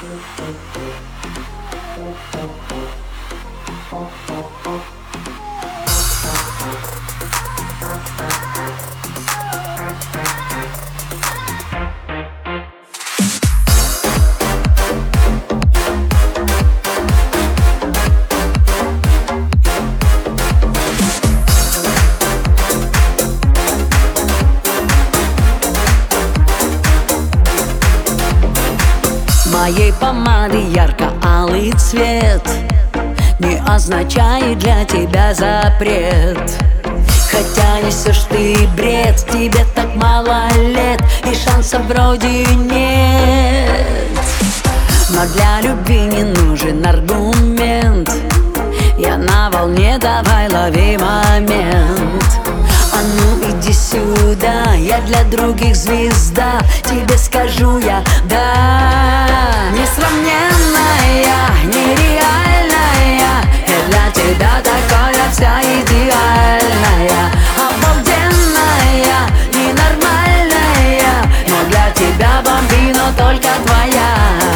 Моей помады ярко-алый цвет не означает для тебя запрет. Хотя несешь ты бред, тебе так мало лет и шансов вроде нет. Но для любви не нужен аргумент. Я на волне, давай лови момент. А ну иди сюда, я для других звезда, тебе скажу я да. Несравненная, нереальная, я для тебя такая вся идеальная. Обалденная, ненормальная, но для тебя бомбина только твоя.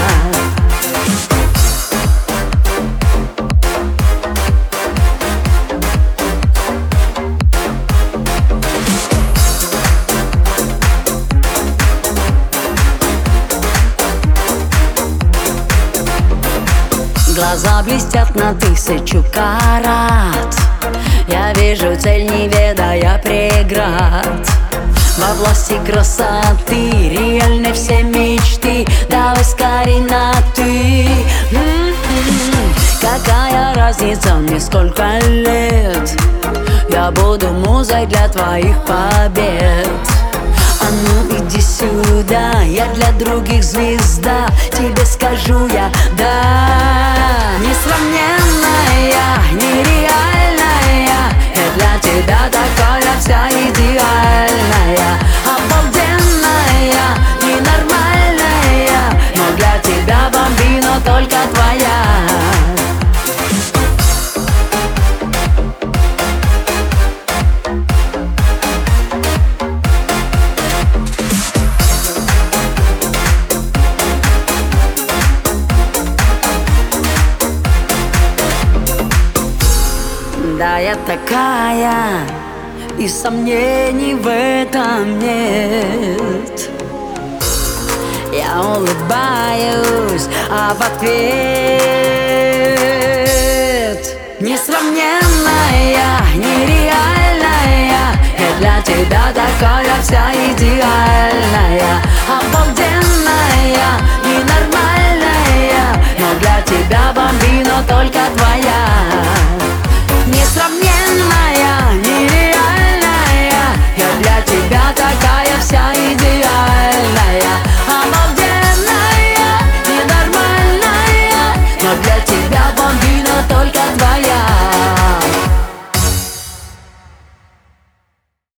Глаза блестят на 1000 карат. Я вижу цель, не ведая преград. Во власти красоты реальны все мечты. Давай скорей на ты. Какая разница мне сколько лет? Я буду музой для твоих побед. А ну иди сюда, я для других звезда, тебе скажу я да. Несравненная, нереальная, я для тебя такая вся идеальная. Обалденная, ненормальная, но для тебя бомбина только твоя. Да, я такая, и сомнений в этом нет. Я улыбаюсь, а в ответ несравненная, нереальная, я для тебя такая вся идеальная. Обалденная, ненормальная, но для тебя бомбина только твоя. Несравненная, нереальная, я для тебя такая вся идеальная. Обалденная, ненормальная, но для тебя